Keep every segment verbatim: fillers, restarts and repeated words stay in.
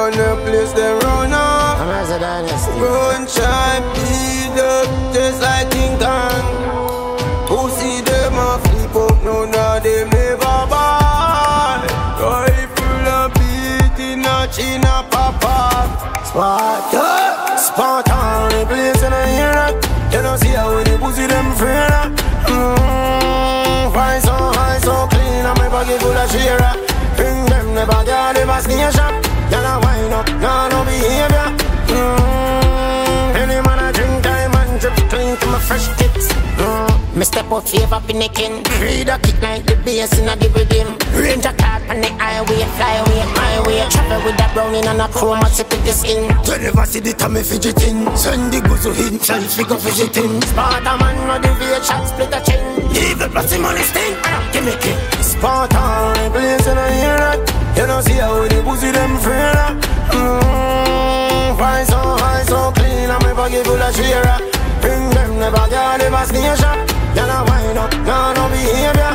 run the place, they run up. I'm as a dynasty. Run, try, beat up, just like King Kong. Who see them a flip up, no, no, they never buy. Rifle a beat in a chin a papa. Sparta, Sparta, the place in a year that. You don't see how the pussy them free that. Mmm, fine so high, so clean, and my pocket full of shira. Bring them the backyard, the vaccination. Y'all a wind up, y'all no behavior. Mmm, any man a drink time and drip clean to my fresh kicks. Mmm, me step out favor in the king. Read a kick like the bass in a the rhythm. Range a card on the highway, fly away, my way. Travel with a browning and a chroma to the skin. You never see the time me fidgeting. Send the gozo in, try figure fidgeting. Sparta man no the V shot split a chin. Evil plus the money sting, give me kick. Sparta, the place in a year that. You don't see how the pussy them free that. Mmm, fine so high, so clean, and my pocket full of shira. Bring them the backyard, the vaccination. Y'all a wind up, y'all no behavior.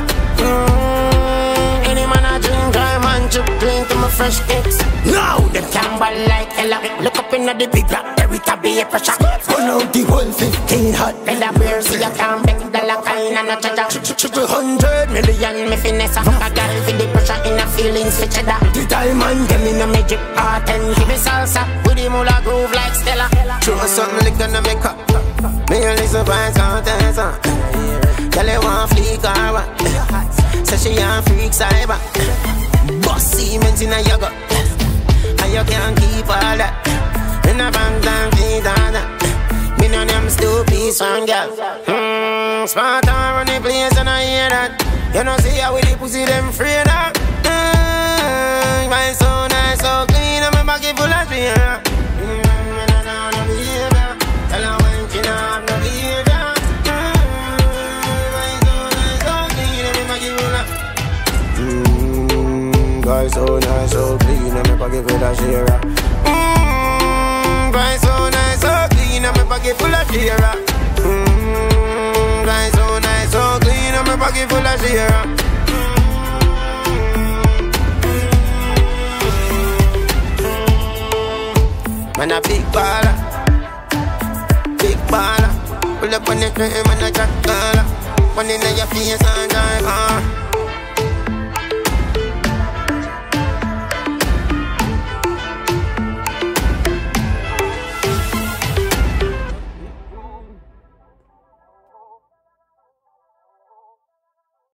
Mmm, any man a drink, dry man chip clean to my fresh kicks. Now them camber like hella. Look up in the big black, there it a be a pressure. Run out the whole fifteen hot. Bend a beer, see a can make the la kind and a cha-cha. Triple hundred million me finesse. Fuck a girl for the pressure in a feelings for cheddar. The diamond them in a magic art and give me salsa with the moolah groove like Stella. Show me something like gonna make up. Me a listen vibes out there, son. Tell her one fleek or what. Say she a freak cyber. Boss Siemens in a yoga. And you can't keep all that. In a bank and feed all that. Me know them stupid son girl. Mmm, Sparta run the place and I hear that. You know see how we the pussy them free that. Mmm, my so nice, so clean, and my pocket full of beer. Mmm, and I don't know behavior. Tell her when she don't have no behavior. Mmm, my so nice, so clean, and my pocket full of. Mmm, guy so nice, so clean, and my pocket full of shira. Mmm, guy so nice, so clean, and my pocket full of shira. Mmm, guy so nice, so clean, and my pocket full of shira. Man a big baller, big baller. Pull up on the train, man a jack caller. One in your face and drive on.